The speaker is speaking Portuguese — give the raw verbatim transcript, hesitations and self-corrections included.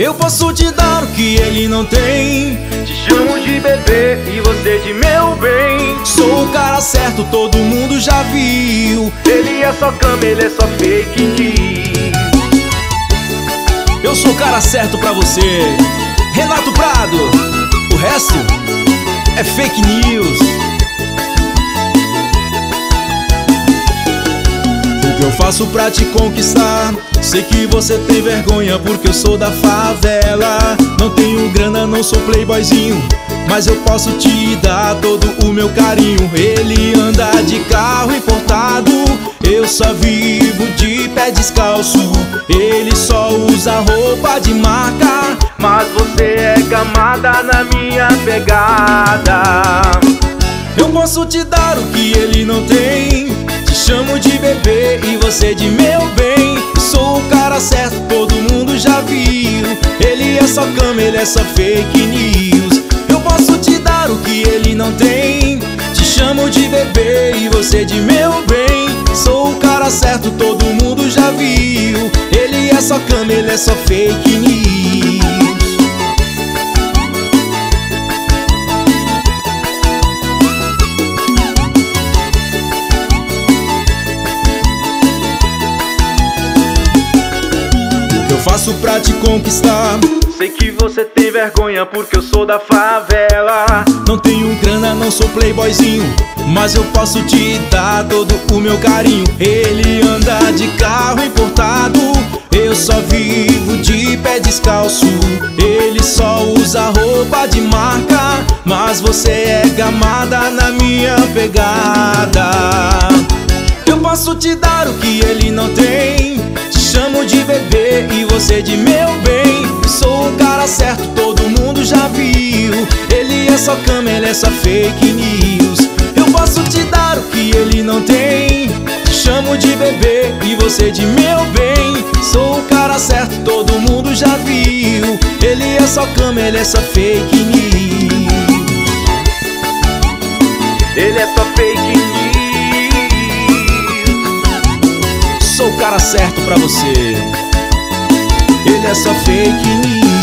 Eu posso te dar o que ele não tem. Te chamo de bebê e você de meu bem. Sou o cara certo, todo mundo já viu. Ele é só cama, ele é só fake news. Eu sou o cara certo pra você, Renato Prado. O resto é fake news. O que eu faço pra te conquistar? Sei que você tem vergonha porque eu sou da favela. Não tenho grana, não sou playboyzinho, mas eu posso te dar todo o meu carinho. Ele anda de carro importado, eu só vivo de pé descalço. Ele só usa roupa de marca, mas você é gamada na minha pegada. Eu posso te dar o que ele não tem. Te chamo de bebê e você de meu bem. Sou o cara certo, todo mundo já viu. Ele é só cama, ele é só fake news. Eu posso te dar o que ele não tem. Te chamo de bebê e você de meu bem. Sou o cara certo, todo mundo já viu. Ele é só cama, ele é só fake news. Eu faço pra te conquistar? Sei que você tem vergonha porque eu sou da favela. Não tenho grana, não sou playboyzinho, mas eu posso te dar todo o meu carinho. Ele anda de carro importado, eu só vivo de pé descalço. Ele só usa roupa de marca, mas você é gamada na minha pegada. Eu posso te dar o que ele não tem. Te chamo de bebê e você de meu bem. Sou o cara certo, todo mundo já viu. Ele é só cama, ele é só fake news. Eu posso te dar o que ele não tem. Te chamo de bebê e você de meu bem. Sou o cara certo, todo mundo já viu. Ele é só cama, ele é só fake news. Ele é só fake news. Sou o cara certo pra você. Ele é só fake news.